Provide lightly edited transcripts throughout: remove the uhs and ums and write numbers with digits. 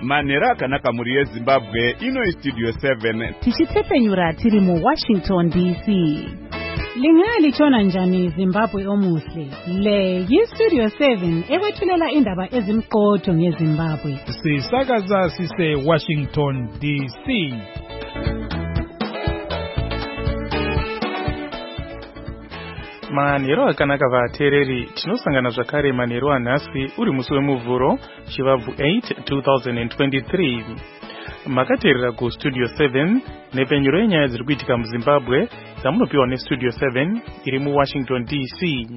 Manhero akanaka muri yeZimbabwe, ino Studio 7. Tichitsepenyura tiri mu Washington DC. Lingalitshona njani Zimbabwe omuhle? Le yi-Studio 7 ekwethulela indaba ezimqotho ngeZimbabwe. Sisakaza sise Washington DC. Manhero akanaka vateereri, tinosangana zvakare manhero anhasi uri musi wemuvhuro chivabvu 8 2023. Makateerera kuStudio 7 nepenyuro yenyaya dziri kuitika muZimbabwe dzamunopiwa neStudio 7 iri muWashington DC.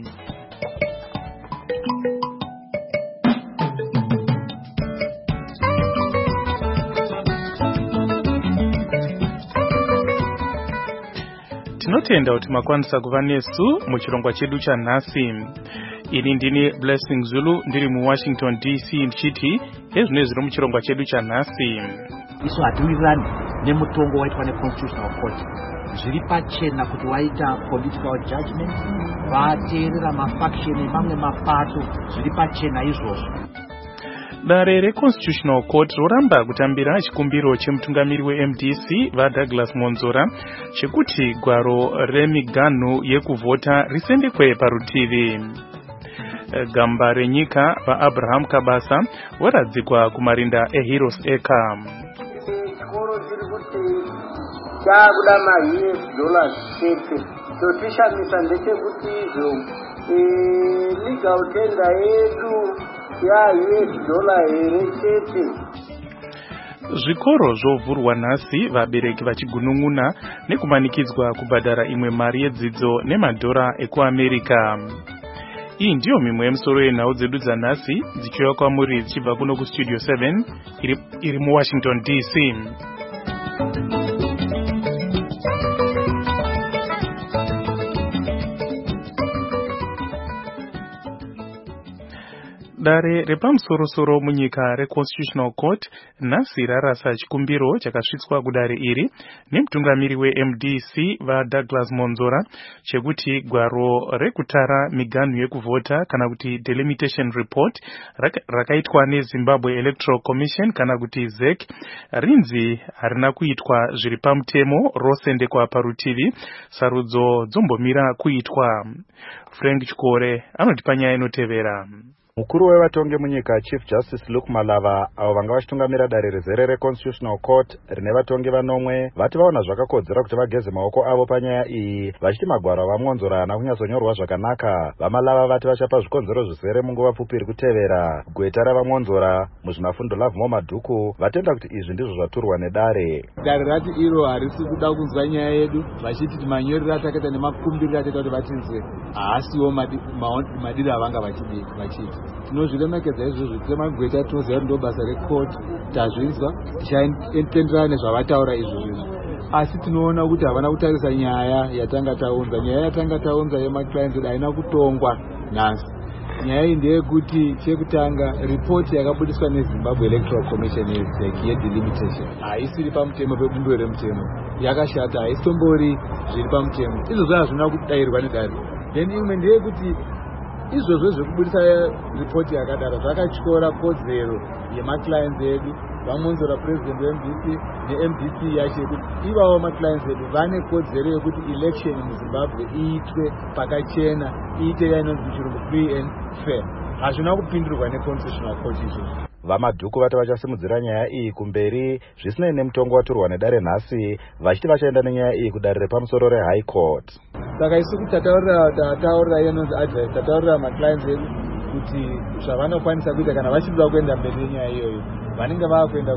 Tinotenda kuti makwanisa kuva nesu muchirongwa chedu chanhasi. Ini ndini Blessing Zulu ndiri muWashington DC ndichiti ezvino zviri muchirongwa chedu chanhasi. Isu hatiwirirani nemutongo waitwa neConstitutional Court. Zviri pachena kuti waita political judgment, vateerera mafaction emamwe mapato, zviri pachena izvozvo. Dare reConstitutional Court roramba kutambira chikumbiro chemutungamiri weMDC vaDouglas Monzora chekuti gwaro remiganhu yekuvhota risendekwe parutivi. Gamba renyika vaAbraham Kabasa varadzikwa kumarinda eHeroes Acre. Chikoro chiri kuti chakuda $7 chete. Chotishamisa ndechekuti izvo legal tender yedu $7 here chete. Zvikoro zvovhurwa nhasi, vabereki vachigunun'una nekumanikidzwa kubhadhara imwe mari yedzidzo nemadhora ekuAmerika. Iyi ndiyo mimwe yemisoro yenhau dzedu dzanhasi dzichiuya kwamuri dzichibva kuno kuStudio 7 iri muWashington DC. Dare repamusoro-soro munyika reConstitutional Court nhasi rarasa chikumbiro chakasvitswa kudare iri nemutungamiri weMDC vaDouglas Monzora chekuti gwaro rekutara miganhu yekuvhota kana kuti delimitation report rakaitwa neZimbabwe Electoral Commission kana kuti ZEC rinzi harina kuitwa zviri pamutemo, rosendekwa parutivi, sarudzo dzombomira kuitwa. Frank Chikore anotipa nyaya inotevera. Mukuru wevatongi munyika Chief Justice Luke Malava avo vanga vachitungamira dare rizere reConstitutional Court rine vatongi vanomwe vati vaona zvakakodzera kuti vageze maoko avo panyaya iyi, vachiti magwaro avaMonzora haana kunyatsonyorwa zvakanaka. VaMalava vati vachapa zvikonzero zvizere munguva pfupi iri kutevera. Gweta ravaMonzora muzvinafundo Love Madhuku vatenda kuti izvi ndizvo zvaturwa nedare. Dare rati iro harisi kuda kunzwa nyaya yedu, vachiti manyorero atakaita nemakumbiriro atakaita kuti vatinzwe haasiwo madiro avanga vachiita. Tinozviremekedza izvozvo semagweta tinoziva ndo basa rekoti tazvinzwa tichatenderana nezvavataura izvozvo, asi tinoona kuti havana kutarisa nyaya yatanga taunza. Nyaya yatanga taunza yemaclients edu haina kutongwa nhasi. Nyaya iyi ndeyekuti chekutanga ripoti yakabudiswa neZimbabwe Electoral Commission yedelimitation haisiri pamutemo pebundo remutemo, yakashata, haisitombori zviri pamutemo. Izvozvo hazvina kudairwa nedare. Then imwe ndeyekuti izvozvo zvekubudisa ripoti yakadaro zvakatyora kodzero yemaclients edu vaMonzora president weMDC neMDC yacho yekuti ivavo maclients edu vane kodzero yekuti election muZimbabwe iitwe pakachena, iite yainonzi muchirungu free and fair. Hazvina kupindurwa neConstitutional Court izvozvo. VaMadhuku vati vachasimudzira nyaya iyi kumberi zvisinei nemutongo waturwa nedare nhasi, vachiti vachaenda nenyaya iyi kudare repamusoro reHigh Court. Saka isu kuti tataurira yenonzi advice, tataurira maclients edu kuti zvavanokwanisa kuita kana vachida kuenda mberi nenyaya iyoyo, vanenge vakuenda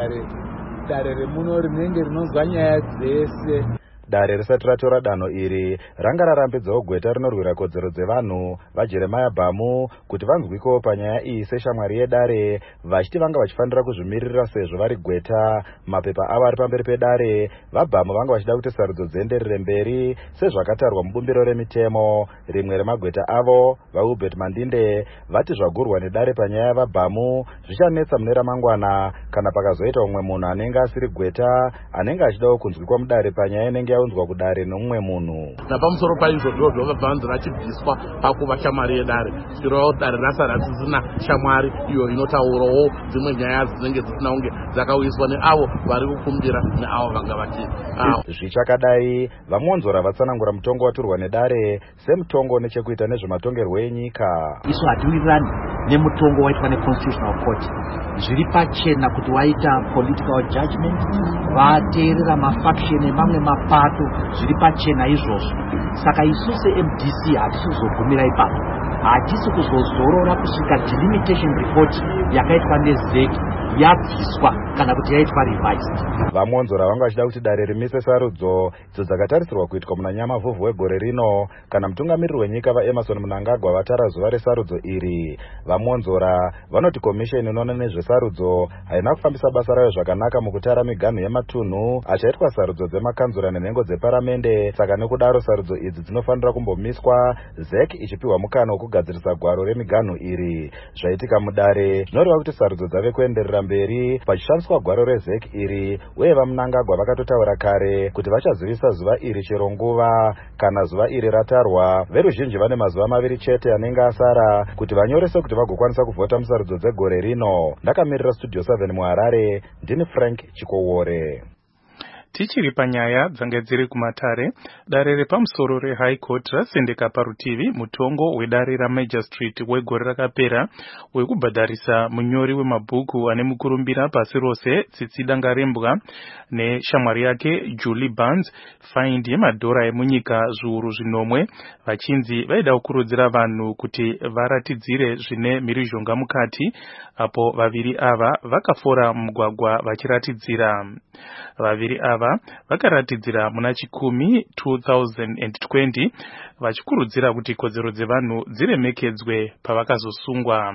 kudare remuno rinenge rinonzwa nyaya dzese. Dare risati ratora danho iri ranga rarambidzawo gweta rinorwira kodzero dzevanhu vaJeremiah Bhamu kuti vanzwikewo panyaya iyi seshamwari yedare, vachiti vanga vachifanira kuzvimirira sezvo vari gweta. Mapepa avo ari pamberi pedare, vaBhamu vanga vachida kuti sarudzo dzienderere mberi sezvakatarwa mubumbiro remitemo. Rimwe remagweta avo vaHubert Mandinde vati zvagurwa nedare panyaya yavaBhamu zvichanetsa mune ramangwana kana pakazoita umwe munhu anenge asiri gweta anenge achidawo kunzwikwa mudare panyaya inenge yaunzwa kudare nomumwe munhu. Napamusoro paizvozvo vakabva vanzi vachibviswa pakuva shamwari yedare zvichireva kuti dare rasa rasisina shamwari iyo inotaurawo dzimwe nyaya dzinenge dzisina kunge dzakauyiswa neavo vari kukumbira neavo vanga vachiti. Zvichakadai vamonzora vatsanangura mutongo waturwa nedare semutongo nechekuita nezvematongerwo enyika. Isu hatiwirirani nemutongo waitwa neconstitutional court. Zviri pachena kuti waita political judgment vateerera mafaction emamwe mapato zviri pachena izvozvo. Saka isu seMDC hatisi kuzogumira ipapo, hatisi kuzozorora kusvika delimitation report yakaitwa neZEC yabviswa kana kuti yaitwa revised. Vamonzora vanga vachida kuti dare rimise sarudzo idzo dzakatarisirwa kuitwa muna Nyamavhuvhu wegore rino kana mutungamiriri wenyika vaEmmerson Mnangagwa vatara zuva resarudzo iri. Vamonzora vanoti komisheni inoona nezvesarudzo haina kufambisa basa rayo zvakanaka mukutara miganhu yematunhu achaitwa sarudzo dzemakanzura nenhengo dzeparamende. Saka nekudaro sarudzo idzi dzinofanira kumbomiswa, ZEC ichipiwa mukana wokugadzirisa gwaro remiganhu iri. Zvaitika mudare zvinoreva kuti sarudzo dzave kuenderera mberi pachishandiswa gwaro reZEC iri, uye vaMnangagwa vakatotaura kare kuti vachazivisa zuva iri chero nguva. Kana zuva iri ratarwa, veruzhinji vane mazuva 2 chete anenge asara kuti vanyorese kuti vagokwanisa kuvhota musarudzo dzegore rino. Ndakamirira Studio 7 muHarare, ndini Frank Chikowore. Tichiri panyaya dzanga dziri kumatare, dare repamusoro reHigh Court rasendeka parutivi mutongo wedare raMajor Street wegore rakapera wekubhadharisa munyori wemabhuku ane mukurumbira pasi rose Tsitsi Dangarembwa neshamwari yake Julie Barnes faindi yemadhora emunyika zviuru 10 vachinzi vaida kukurudzira vanhu kuti varatidzire zvine mhirizhonga mukati, apo vaviri ava vakafora mugwagwa vachiratidzira. Vaviri ava vakaratidzira muna Chikumi 2020 vachikurudzira kuti kodzero dzevanhu dziremekedzwe pavakazosungwa.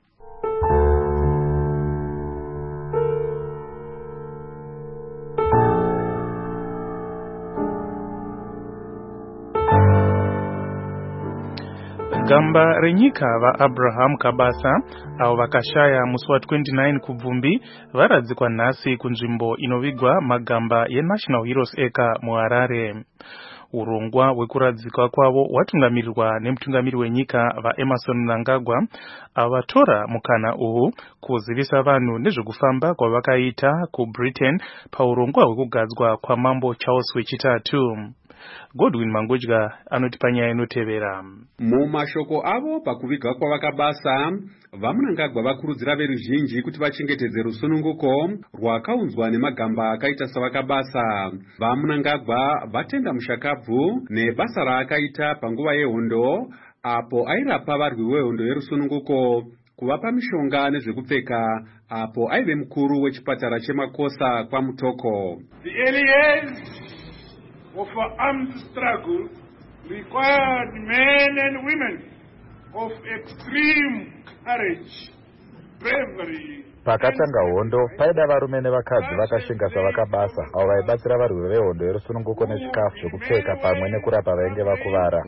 Gamba renyika vaAbraham Kabasa avo vakashaya musi wa 29 kubvumbi varadzikwa nhasi kunzvimbo inovigwa magamba yeNational Heroes Acre muHarare. Urongwa hwekuradzikwa kwavo watungamirirwa nemutungamiri wenyika vaEmmerson Mnangagwa avatora mukana uhu kuzivisa vanhu nezvekufamba kwavakaita kuBritain paurongwa hwekugadzwa kwamambo Charles wechitatu. Godwin Mangudya anoti panyaya inotevera. Mumashoko avo pakuviga kwavakabasa, vaMnangagwa vakurudzira veruzhinji kuti vachengetedze rusununguko rwakaunzwa nemagamba akaita savakabasa. VaMnangagwa vatenda mushakabvu nebasa raakaita panguva yehondo apo airapa varwi vehondo yerusununguko, kuvapa mishonga nezvekupfeka apo aive mukuru wechipatara cheMakosa kwaMutoko. The early years of an armed struggle required men and women of extreme courage, bravery. Pakatanga hondo paida varume nevakadzi vakashinga savakabasa avo vaibatsira varwi vehondo yerusununguko nezvikafu zvekupfeka pamwe nekurapa vainge vakuvara.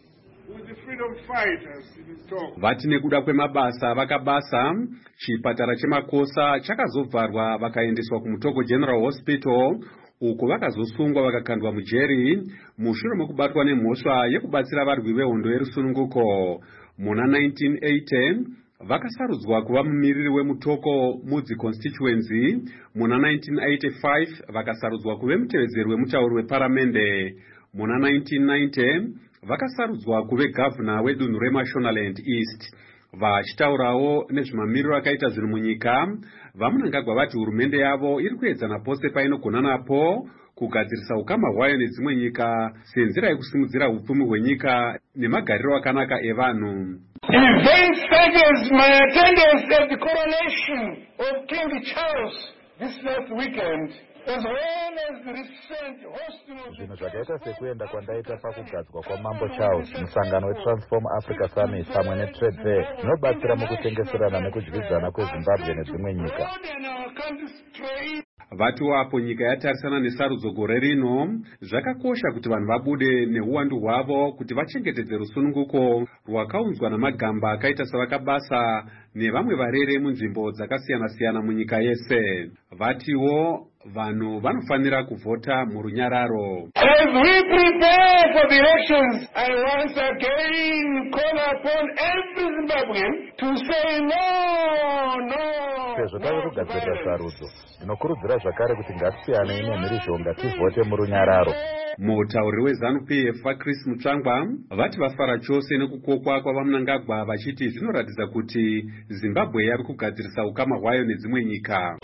Vati nekuda kwemabasa vakabasa, chipatara cheMakosa chakazobvarwa vakaendeswa kuMutoko General Hospital uko vakazosungwa vakakandwa mujeri mushure mekubatwa nemhosva yekubatsira varwi vehondo yerusununguko. Muna 1980 vakasarudzwa kuva mumiriri weMutoko Mudzi constituency. Muna 1985 vakasarudzwa kuve mutevedzeri wemutauri weparamende. Muna 1990 vakasarudzwa kuve gavana wedunhu reMashonaland East. Vachitaurawo nezvemamiriro akaita zvinhu munyika, vaMnangagwa vati hurumende yavo iri kuedzana pose painogona napo kugadzirisa ukama hwayo nedzimwe nyika senzira yekusimudzira upfumi hwenyika nemagariro akanaka evanhu. Events such as my attendance at the coronation of King Charles this last weekend, as well as the recent hosting. Zvinhu zvakaita sekuenda kwandaita pakugadzwa kwamambo Charles, musangano weTransform Africa Summit pamwe neTrade Fair zvinobatsira mukutengeserana nekudyidzana kweZimbabwe nedzimwe nyika. Vati wapo nyika yatarisana nesarudzo gore rino, zvakakosha kuti vanhu vabude neuwandu hwavo kuti vachengetedze rusununguko rwakaunzwa namagamba akaita savakabasa nevamwe varere munzvimbo dzakasiyana-siyana munyika yese. Vatiwo vanhu vanofanira kuvhota murunyararo. As we prepare for the elections, I once again call upon every Zimbabwean to say no. Sezvo tave kugadzirira sarudzo, ndinokurudzira zvakare kuti ngatisiyanei nemhirizhonga tivhote murunyararo. Mutauriri weZANU-PF vaChris Mutsvangwa vati vafara chose nekukokwa kwavaMnangagwa vachiti zvinoratidza kuti Zimbabwe yari kugadzirisa ukama hwayo nedzimwe nyika.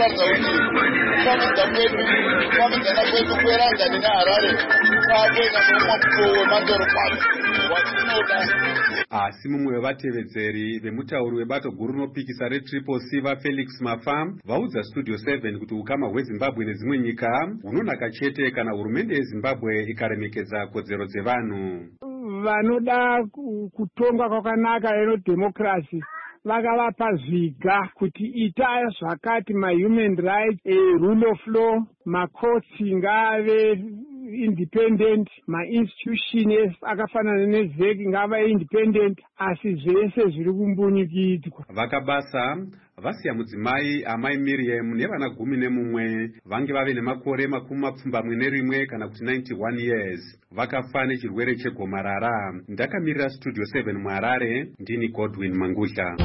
Asi mumwe wevatevedzeri vemutauri webato guru rinopikisa reTriple C vaFelix Mafa vaudza Studio 7 kuti ukama hweZimbabwe nedzimwe nyika hunonaka chete kana hurumende yeZimbabwe ikaremekedza kodzero dzevanhu. Vanoda kutonga kwakanaka yenodemokrasi vakavapa zviga kuti itai zvakati mahuman rights, rule of law, makotsi ngave independent, mainstitution akafanana neZEC ngava independent, asi zvese zviri kumbunyikidzwa. Vakabasa vasiya mudzimai amai Miriam nevana 11 vange vave nemakore 21 kana kuti 91 years vakafa nechirwere chegomarara. Ndakamirira Studio 7 muHarare, ndini Godwin Mangudla.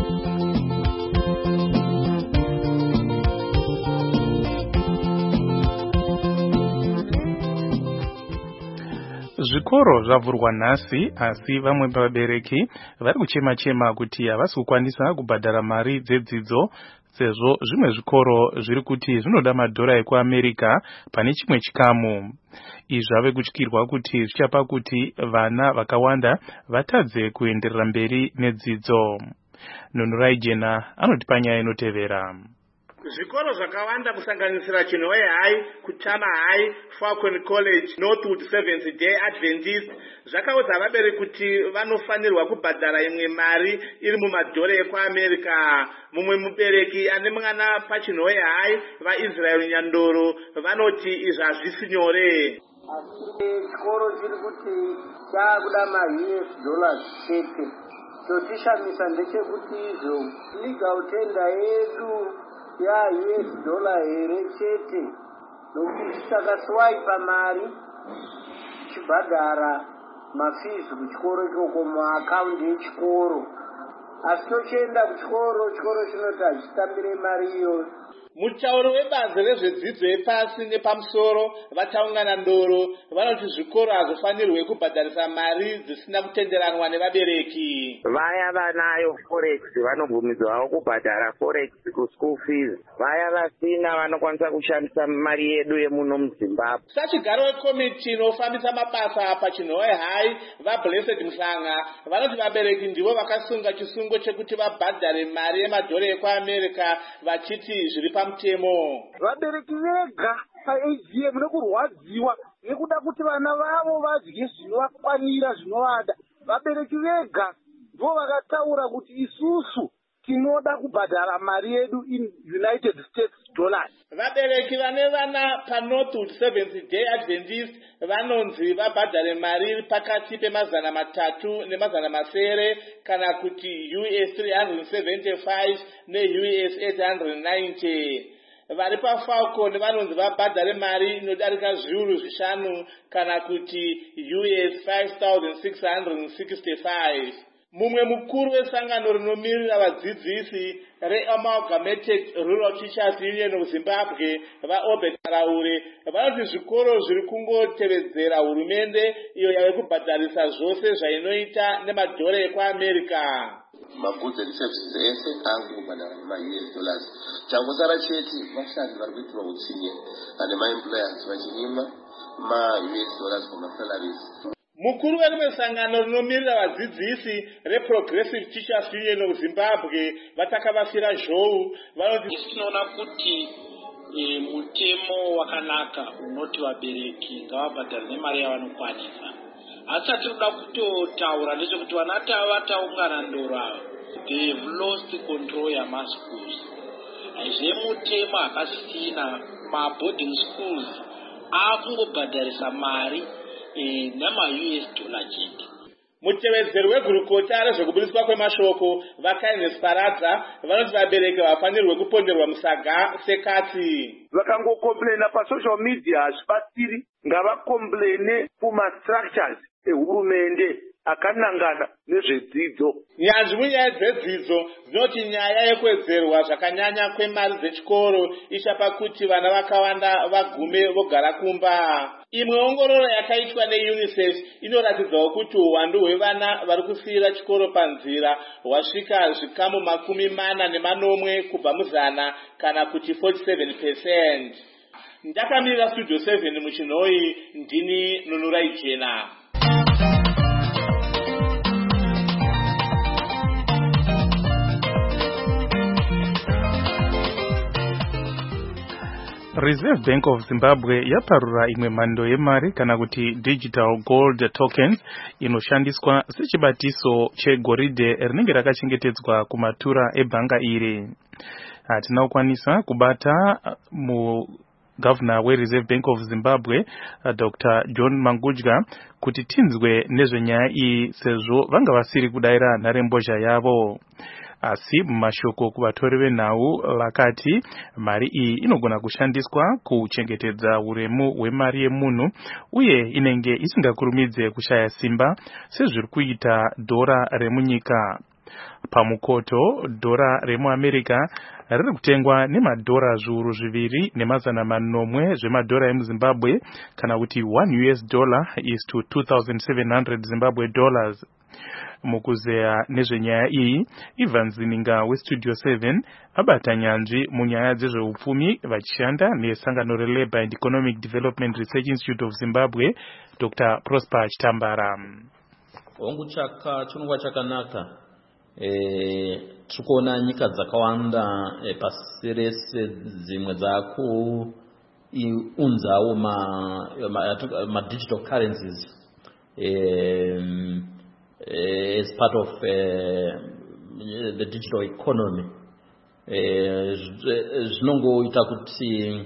Zvikoro zvavhurwa nhasi, asi vamwe vabereki vari kuchema-chema kuti havasi kukwanisa kubhadhara mari dzedzidzo, sezvo zvimwe zvikoro zviri kuti zvinoda madhora ekuAmerica pane chimwe chikamu. Izvi zvave kutyirwa kuti zvichapa kuti vana vakawanda vatadze kuenderera mberi nedzidzo. Nunurai Jena anotipa nyaya inotevera. Zvikoro zvakawanda kusanganisira Chinhoe High, Kutama High, Falcon College, Northwood Seventh Day Adventist zvakaudza vabereki kuti vanofanirwa kubhadhara imwe mari iri mumadhora ekuAmerica. Mumwe mubereki ane mwana paChinhoe High, vaIsrael Nyandoro, vanoti izvi hazvisi nyore. Chikoro chiri kuti chaakuda $US 30. Chotishamisa ndechekuti izvo legal tender yedu $US here chete, nokuti takaswaipa mari chibhadhara mafizi kuchikoro choko muakaunti yechikoro, asi tochienda kuchikoro chinoti hachitambire mari iyoyo. Mutauri webazi rezvedzidzo yepasi nepamusoro vataungana Ndoro vanoti zvikoro hazvifanirwe kubhadharisa mari dzisina kutenderanwa nevabereki. Vaya vanayo forex vanobvumidzwawo kubhadhara forex kuschool fees. Vaya vasina vanokwanisa kushandisa mari yedu yemuno muZimbabwe. Sachigaro wekomiti inofambisa mabasa paChinhoe High vaBlessed Mhlanga vanoti vabereki ndivo vakasunga chisungo chekuti vabhadhare mari yemadhora ekuAmerica vachiti zviri pamutemo. Vabereki vega paAGM nekurwadziwa nekuda kuti vana vavo vadye zvinovakwanira zvinovada. Vabereki vega ndivo vakataura kuti isusu tinoda kubhadhara mari yedu in United States dollars. Vabereki vane vana paNorthwood Seventh Day Adventist vanonzi vabhadhare mari pakati pe300 ne900 kana kuti US 375 ne-US 890. Vari paFalcon vanonzi vabhadhare mari inodarika $5,000 kana kuti US 5,665. Mumwe mukuru wesangano rinomirira vadzidzisi reAmalgamated Rural Teachers Union of Zimbabwe vaObed Araure vanoti zvikoro zviri kungotevedzera hurumende iyo yave kubhadharisa zvose zvainoita nemadhora ekuAmerica. Magoods and services ese angubhadhara $US. Changosara chete vashandi vari kuitirwa utsinye ane maemployers vachinyima $US kumasalaries. Mukuru werimwe sangano rinomirira vadzidzisi reProgressive Teachers Union of Zimbabwe vatakavafira zhou vanoti tinoona kuti mutemo wakanaka unoti vabereki ngavabhadhare nemari yavanokwanisa. Asi tinoda kutotaura ndechekuti vana vataungana Ndoro ava they've lost control yamaschools. Zvemutemo hakasisina maboarding schools akungobhadharisa mari nama-US dollar chete. Mutevedzeri wegurukota rezvekubudiswa kwemashoko vakaines paradza vanoti vabereki vafanirwe kuponderwa musaga sekatsi. Vakangokomplaina pasocial media hazvibatsiri, ngavakomplaine kumastructures ehurumende akanangana nezvedzidzo. Nyanzvi munyaya dzedzidzo dzinoti nyaya yekwedzerwa zvakanyanya kwemari dzechikoro ichapa kuti vana vakawanda vagume vogara kumba. Imwe ongororo yakaitwa neUNICEF inoratidzawo kuti uwandu hwevana vari kusiyira chikoro panzira hwasvika zvikamu 40 kubva muzana kana kuti 47%. Ndakamirira Studio 7 muchinhoi, ndini Nunurai Jena. Reserve Bank of Zimbabwe yaparura imwe mhando yemari kana kuti digital gold tokens inoshandiswa sechibatiso chegoridhe rinenge rakachengetedzwa kumatura ebhanga iri. Hatina kukwanisa kubata Governor weReserve Bank of Zimbabwe, Dr. John Mangudya, kuti tinzwe nezvenyaya iyi sezvo vanga vasiri kudaira nharembozha yavo. Asi mumashoko kuvatori venhau vakati mari iyi inogona kushandiswa kuchengetedza uremu hwemari yemunhu uye inenge isingakurumidze kushaya simba sezviri kuita dhora remunyika. Pamukoto dhora remuAmerica riri kutengwa nemadhora zviuru 2,400 zvemadhora emuZimbabwe kana kuti $1 is to 2,700 Zimbabwe dollars. Mukuzeya nezvenyaya iyi, Ivan Zininga weStudio 7 abata nyanzvi munyaya dzezveupfumi vachishanda nesangano reLabour and Economic Development Research Institute of Zimbabwe, Dr. Prosper Chitambara. Hongu chinongwa chakanaka. Tikuona nyika dzakawanda pasi rese dzimwe dzakuunzawo ma digital currencies as part of the digital economy. Zvinongoita kuti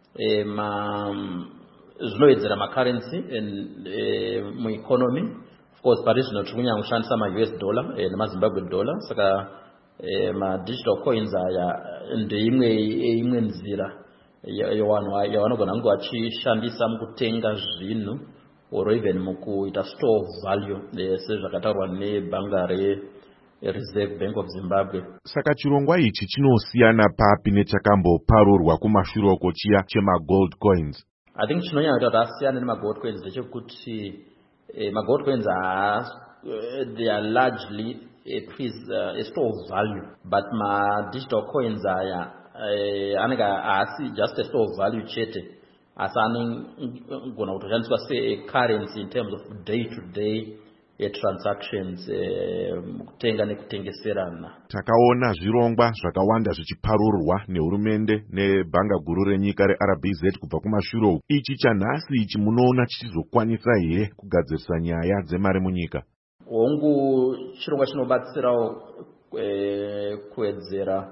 zvinoedzera macurrency mu economy. Of course, Paris no tikunya kushandisa ma-US dollar nemaZimbabwe dollar, saka ma-digital coins aya ndeimwe nzira yavanogona kunge vachishandisa mukutenga zvinhu or even mukuita store of value sezvakataurwa nebhanga reReserve Bank of Zimbabwe. Saka chirongwa ichi chinosiyana papi nechakamboparurwa kumashure uko chiya chema-gold coins? I think chinonyanya kuti asiyana nema-gold coins ndechekuti gold coins they are largely a store of value, but digital coins are just a store of value chete. As gonna kutoshandiswa say a currency in terms of day-to-day transactions, kutenga nekutengeserana. Takaona zvirongwa zvakawanda zvichiparurwa nehurumende nebhanga guru renyika reRBZ kubva kumashure. Ichi chanhasi ichi munoona chichizokwanisa here kugadzirisa nyaya dzemari munyika? Hongu chirongwa chinobatsirawo kuwedzera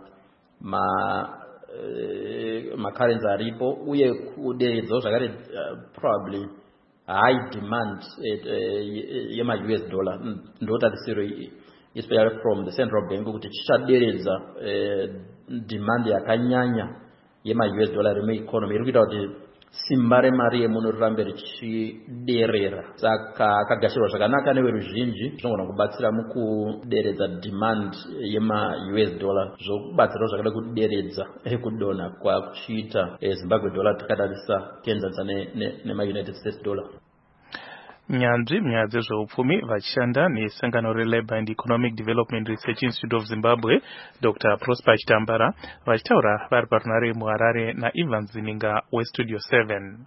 macurrency aripo uye kuderedzawo zvakare probably high demand yema-US dollar ndotarisiro especially from the central bank kuti chichaderedza demand yakanyanya yema-US dollar remueconomy iri kuita kuti simba remari yemunhu rirambe richiderera. Saka akagashirwa zvakanaka neveruzhinji zvinogona kubatsira mukuderedza demand yema-US dollar, zvokubatsirawo zvakada kuderedza kudonha kwakuchiita Zimbabwe dollar takatarisa kuenzanisa nema-United States dollar. Nyanzvi munyaya dzezveupfumi vachishanda nesangano reLabour and Economic Development Research Institute of Zimbabwe, Dr. Prosper Chitambara, vachitaura vari parunare muHarare naIvan Zininga weStudio 7.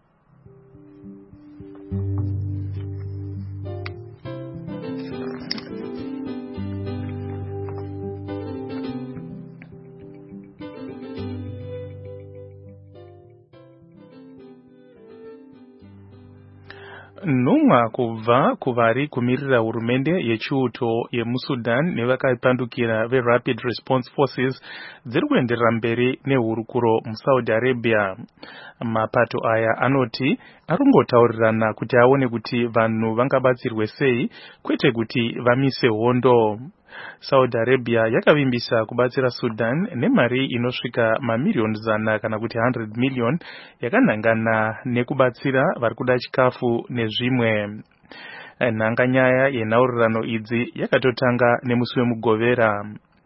Numwa kubva kuvari kumirira hurumende yechiuto yemuSudan nevakaipandukira veRapid Response Forces dziri kuenderera mberi nehurukuro muSaudi Arabia. Mapato aya anoti arikungotaurirana kuti aone kuti vanhu vangabatsirwe sei kwete kuti vamise hondo. Saudi Arabia yakavimbisa kubatsira Sudan nemari inosvika mamiliyoni 100 kana kuti 100 million yakanangana nekubatsira vari kuda chikafu nezvimwe. Nhanganyaya yenhaurirano idzi yakatotanga nemusi wemugovera.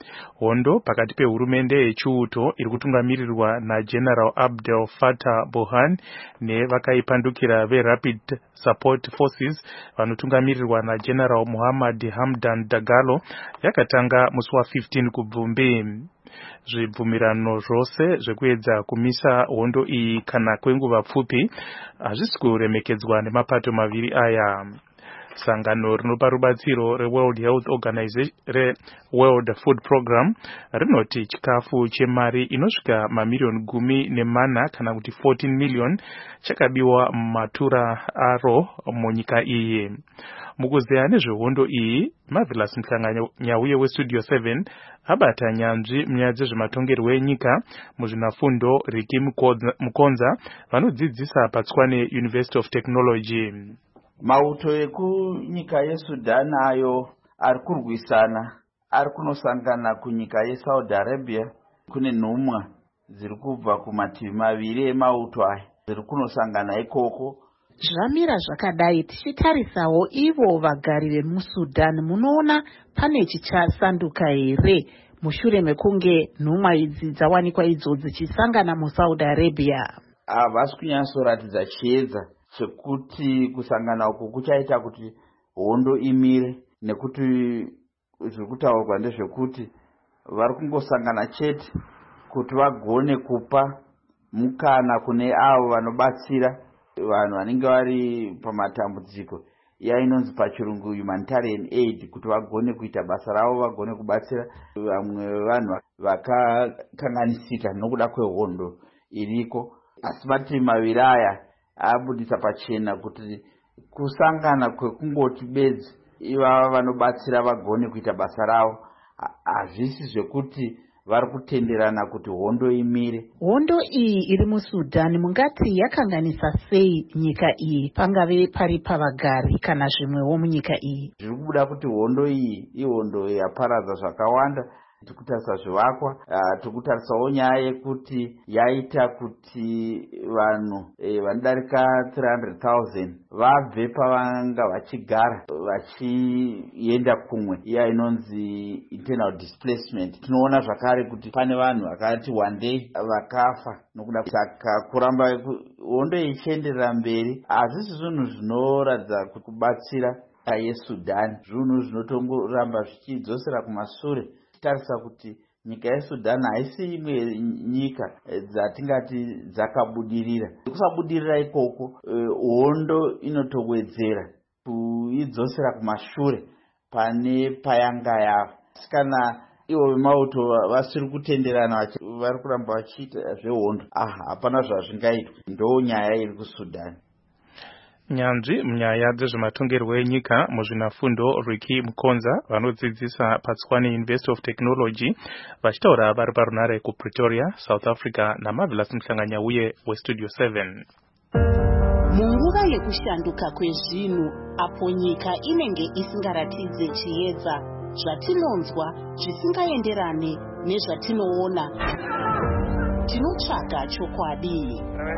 Hondo pakati pehurumende yechiuto iri kutungamirirwa naGeneral Abdel Fattah Burhan nevakaipandukira veRapid Support Forces vanotungamirirwa naGeneral Muhammad Hamdan Dagalo yakatanga musi wa15 kubvumbi. Zvibvumirano zvose zvekuedza kumisa hondo iyi kana kwenguva pfupi hazvisi kuremekedzwa nemapato maviri aya. Sangano rinopa rubatsiro reWorld Health Organization reWorld Food Program rinoti chikafu chemari inosvika mamiliyoni 14 kana kuti 14 million chakabiwa mumatura aro munyika iyi. Mukuzeya nezvehondo iyi, Marvelous Mhlanganyauye weStudio 7 abata nyanzvi munyaya dzezvematongerwo enyika muzvinafundo Riki Mukonza vanodzidzisa paTswane University of Technology. Mauto ekunyika yeSudan ayo ari kurwisana ari kunosangana kunyika yeSaudi Arabia. Kune nhumwa dziri kubva kumativi maviri emauto aya dziri kunosangana ikoko. Zvamira zvakadai tichitarisawo ivo vagari vemuSudan, munoona pane chichasanduka here mushure mekunge nhumwa idzi dzawanikwa idzo dzichisangana muSaudi Arabia? Havasi kunyatsoratidza chiedza chekuti kusangana uku kuchaita kuti hondo imire, nekuti zviri kutaurwa ndezvekuti vari kungosangana chete kuti vagone kupa mukana kune avo vanobatsira vanhu vanenge vari pamatambudziko inonzi pachirungu humanitarian aid, kuti vagone kuita basa ravo, vagone kubatsira vamwe vanhu vakakanganisika nokuda kwehondo iriko. Asi mativi maviri aya abudisa pachena kuti kusangana kwekungoti bedzi ivava vanobatsira vagone kuita basa ravo hazvisi zvekuti vari kutenderana kuti hondo imire. Hondo iyi iri muSudan mungati yakanganisa sei nyika iyi, pangave pari pavagari kana zvimwewo munyika iyi? Zviri kubuda kuti hondo iyi ihondo yaparadza zvakawanda. Tikutarisa zvivakwa, tikutarisawo nyaya yekuti yaita kuti vanhu vanodarika 300,000 vabve pavanga vachigara vachienda kumwe, inonzi internal displacement. Tinoona zvakare kuti pane vanhu vakati one day vakafa nokuda. Saka kuramba hondo ichienderera mberi hazvisi zvinhu zvinoratidza kubatsira yeSudan, zvinhu zvinotongoramba zvichidzosera kumashure. Tarisa kuti nyika yeSudan haisi imwe nyika dzatingati dzakabudirira. Kusabudirira ikoko hondo inotowedzera kuidzosera kumashure pane payanga yava. Kana ivo vemauto vasiri kutenderana vari kuramba vachiita zvehondo, hapana zvazvingaitwa. Ndo nyaya iri kuSudan. Nyanzvi munyaya dzezvematongerwo enyika muzvinafundo Riki Mukonza vanodzidzisa paTswane University of Technology vachitaura vari parunare kuPretoria, South Africa, naMarvelous Mhlanganyauye weStudio 7. Munguva yekushanduka kwezvinhu, apo nyika inenge isingaratidze chiedza, zvatinonzwa zvisingaenderane nezvatinoona, tinotsvaga chokwadi.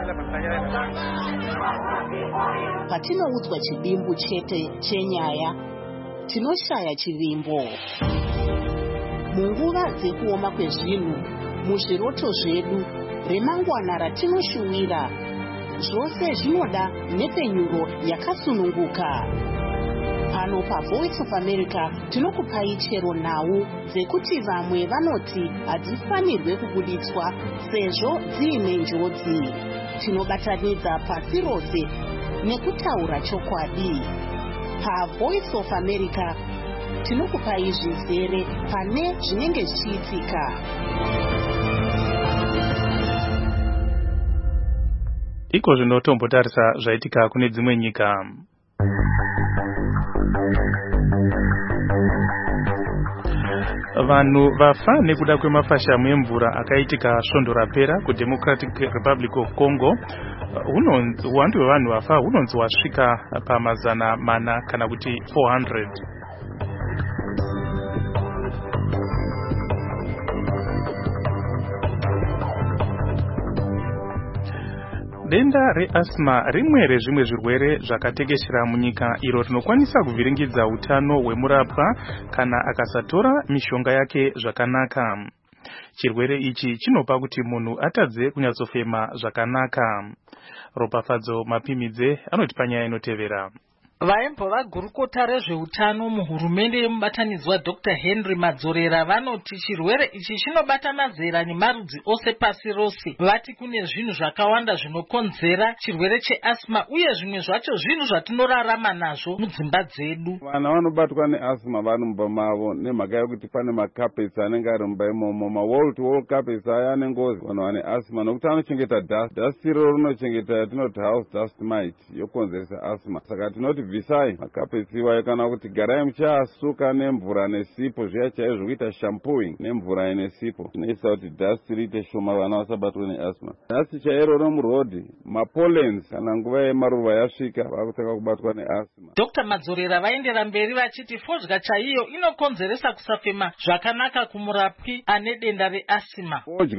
Patinoudzwa chidimbu chete chenyaya, tinoshaya chivimbo. Munguva dzekuoma kwezvinhu, muzviroto zvedu, remangwana ratinoshuwira, zvose zvinoda nepenyuro yakasununguka. Pano paVoice of America tinokupai chero nhau dzekuti vamwe vanoti hadzifanirwe kubuditswa sezvo dziine njodzi. Tinobatanidza pasi rose nekutaura chokwadi. PaVoice of America tinokupai zvizere pane zvinenge zvichiitika. Iko zvinotombotarisa zvaitika kune dzimwe nyika. Vanhu vafa nekuda kwemafashamu emvura akaitika svondo rapera kuDemocratic Republic of Congo. Uwandu hwevanhu vafa hunonzi wasvika pamazana mana kana kuti 400. Denda reasma rimwe rezvimwe zvirwere zvakatekeshera munyika iro rinokwanisa kuvhiringidza utano hwemurapwa kana akasatora mishonga yake zvakanaka. Chirwere ichi chinopa kuti munhu atadze kunyatsofema zvakanaka. Ropafadzo Mapimidze anoti panyaya inotevera. Vaimbova gurukota rezveutano muhurumende yemubatanidzwa Dr. Henry Madzorera vanoti chirwere ichi chinobata mazera nemarudzi ose pasi rose. Vati kune zvinhu zvakawanda zvinokonzera chirwere cheasma uye zvimwe zvacho zvinhu zvatinorarama nazvo mudzimba dzedu. Vana vanobatwa neasma vari mumba mavo nemhaka yekuti pane makapetsi anenge ari mumba imomo. Mawall carpets aya ane ngozi vanhu vane asma nokuti anochengeta dust iro rinochengeta yatinoti house dust mite yokonzeresa asma. Saka tinoti bvisai makapetsi iwayo kana kuti garai muchaasuka nemvura nesipo zviya chaizvo kuita shampooing nemvura ine sipo zvinoita kuti dust riite shoma vana vasabatwe neasma. Dust chairo romurodhi mapollens kana nguva yemaruva yasvika vakutanga kubatwa neasma. Dr. Madzorera vaendera mberi vachiti fodya chaiyo inokonzeresa kusafema zvakanaka kumurapwi ane denda reasma.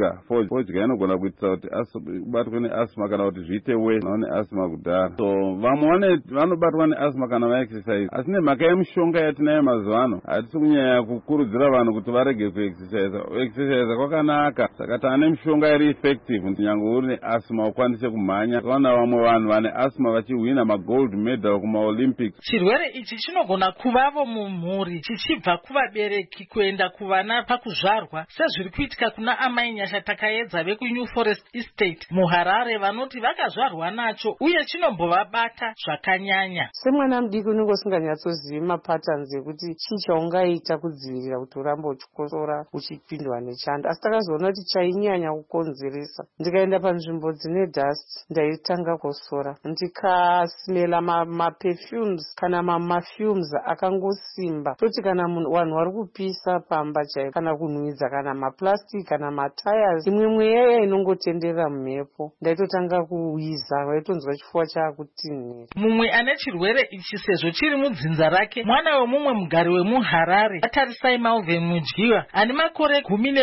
Fodya inogona kuitisa kuti ubatwe neasma kana kuti zviite naone asma kudhara. So vamwe vanobatwa neasma kana vaexercise. Asi nemhaka yemishonga yatinayo mazuva ano hatisi kunyanya kukurudzira vanhu kuti varege kuexercise. Exercise kwakanaka. Saka taane mishonga iri effective nyange uri neasma ukwanise kumhanya. Kana vamwe vanhu vane asma vachiwina magold medal kumaolympics. Chirwere ichi chinogona kuvavo mumhuri chichibva kuvabereki kuenda kuvana pakuzvarwa sezviri kuitika kuna amai Nyasha Takaedza vekuNew Forest Estate muHarare vanoti vakazvarwa nacho uye chinombovabata zvakanyanya. Semwana mudiki unenge usinganyatsozivi mapatterns ekuti chii chaungaita kudzivirira kuti urambe uchikosora uchipindwa nechando. Asi takazoona kuti chainyanya kukonzeresa. Ndikaenda panzvimbo dzine dust ndaitanga kosora. Ndikasmela maperfumes kana mafumes akangosimba. Toti kana vanhu vari kupisa pamba chaipo kana kunwidza kana maplastic kana matires imwe mweya inongotenderera mumhepo. Ndaitotanga kuwiza waitonzwa chifuva chaakutinhira. Mumwe ane chirwere ichi sezvo chiri mudzinza rake mwana wemumwe mugari wemuHarare Atarisai Malvin Mudyiwa ane makore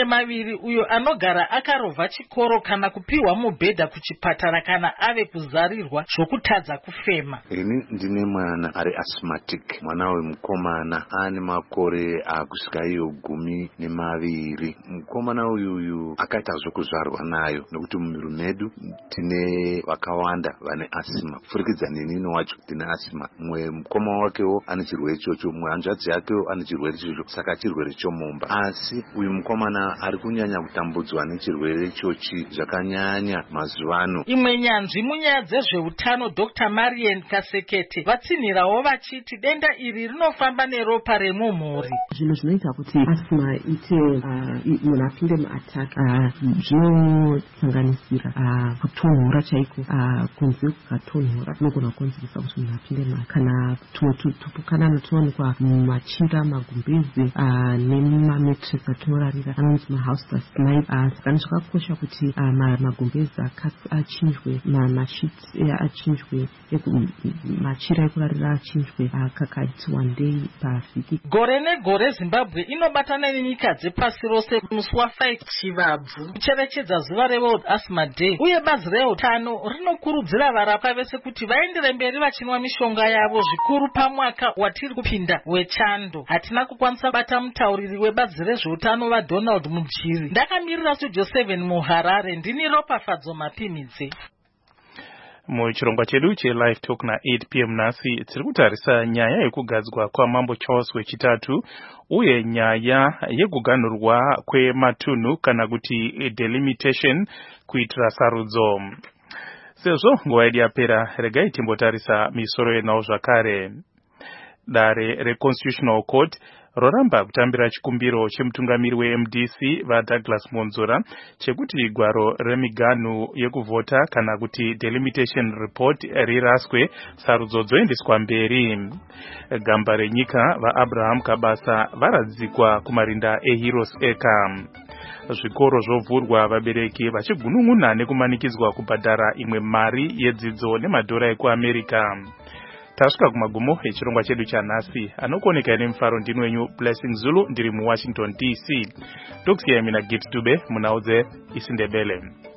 12 uyo anogara akarovha chikoro kana kupiwa mubhedha kuchipatara kana ave kuzarirwa zvokutadza kufema. Ini ndine mwana ari asthmatic, mwana wemukomana ane makore akusvika iyo 12. Mukomana uyu akaita zvokuzvarwa nayo nekuti mumhuri medu tine vakawanda vane asthma kupfurikidza nenini wacho tine asthma. Mwe mukoma wakewo ane chirwere ichocho, mwe hanzvadzi yakewo ane chirwere ichocho, saka chirwere chomumba. Asi uyu mukomana ari kunyanya kutambudzwa nechirwere ichochi zvakanyanya mazuva ano. Imwe nyanzvi munyaya dzezveutano Dr. Marian Kasekete vatsinhirawo vachiti denda iri rinofamba neropa remumhuri. Zvinhu zvinoita kuti asthma ite munhu apinde muattack zvinosanganisira kutonhora chaiko. Kunze kukatonhora kunogona kukonzeresa kuti munhu apinde kana tumwe tupukanana tunowanikwa mumachira, magumbezi nemametress atinorarira anonzi mahouse dust mite. Saka zvakakosha kuti magumbezi achinjwe, mashits achinjwe, machira ekurarira achinjwe kakaiti 1 day pavhiki. Gore negore Zimbabwe inobatana nenyika dzepasi rose musi wa5 Chivabvu kucherechedza zuva reWorld Asthma Day, uye bazi reutano rinokurudzira varapwa vese kuti vaendere mberi vachinwa mishonga yavo zvikuru pamwaka watiri kupinda wechando. Hatina kukwanisa kubata mutauriri webazi rezveutano vaDonald Mujiri. Ndakamirira Studio 7 muHarare, ndini Ropafadzo Mapimidze. Muchirongwa chedu cheLive Talk na8 PM nhasi tiri kutarisa nyaya yekugadzwa kwaMambo Charles wechitatu uye nyaya yekuganhurwa kwematunhu kana kuti delimitation kuitira sarudzo. Sezvo nguva yedu yapera, regai timbotarisa misoro yenawo zvakare. dare reConstitutional Court roramba kutambira chikumbiro chemutungamiri weMDC vaDouglas Monzora chekuti gwaro remiganhu yekuvhota kana kuti delimitation report riraswe sarudzo dzoendeswa mberi. Gamba renyika vaAbraham Kabasa varadzikwa kumarinda eHeroes Acre. Zvikoro zvovhurwa, vabereki vachigunun'una nekumanikidzwa kubhadhara imwe mari yedzidzo nemadhora ekuAmerica. Tasvika kumagumo echirongwa chedu chanhasi. Anokuoneka nemufaro ndini wenyu Blessing Zulu, ndiri muWashington DC. Tokusiyai mina Gift Dube, munaudze isiNdebele.